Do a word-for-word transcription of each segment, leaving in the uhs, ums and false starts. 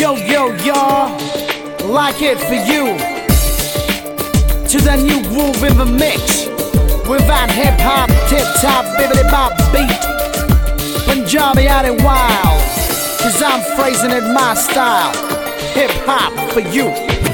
Yo, yo, y'all, like it for you. To the new groove in the mix. With that hip hop, tip top, bibbidi bop beat. Punjabi out and wild. Cause I'm phrasing it my style. Hip hop for you.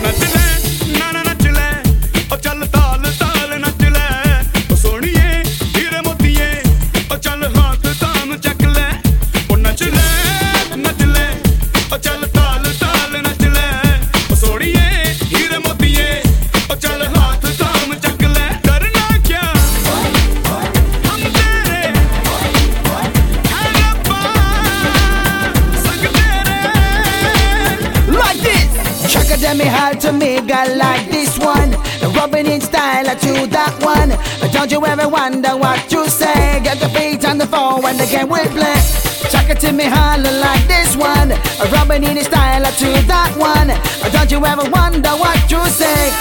Me hard to me, girl, like this one. Rubbing in style to that one. Don't you ever wonder what you say? Get the beat on the phone when the game will play. Chuck it to me holler like this one. Rubbing in style to that one. Don't you ever wonder what you say?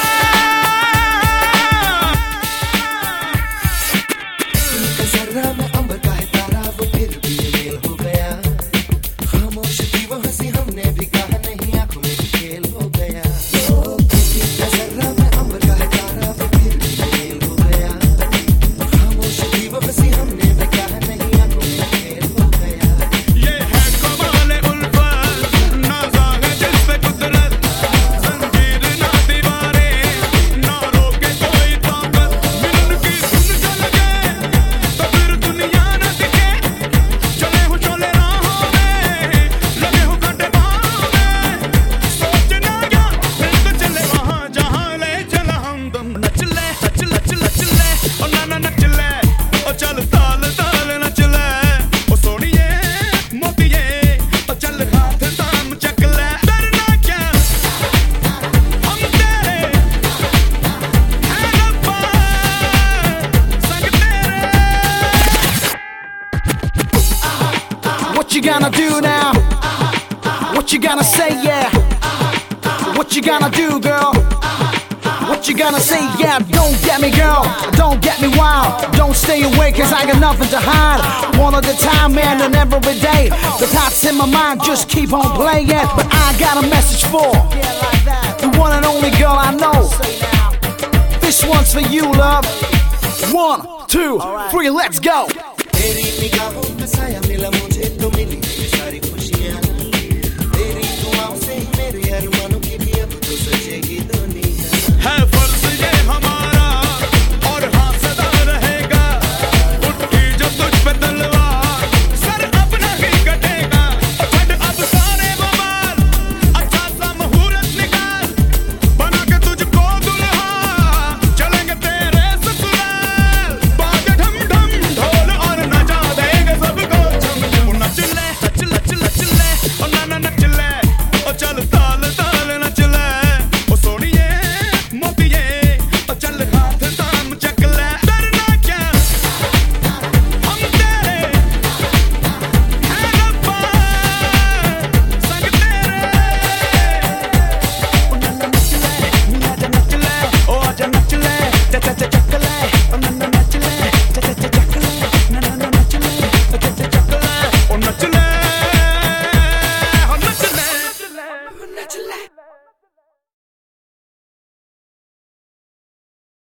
What you gonna do now? What you gonna say, yeah? What you gonna do, girl? What you gonna say, yeah? Don't get me, girl, don't get me wild. Don't stay away, cause I got nothing to hide. One at a time, man, and every day. The thoughts in my mind just keep on playing. But I got a message for the one and only girl I know. This one's for you, love. One, two, three, let's go.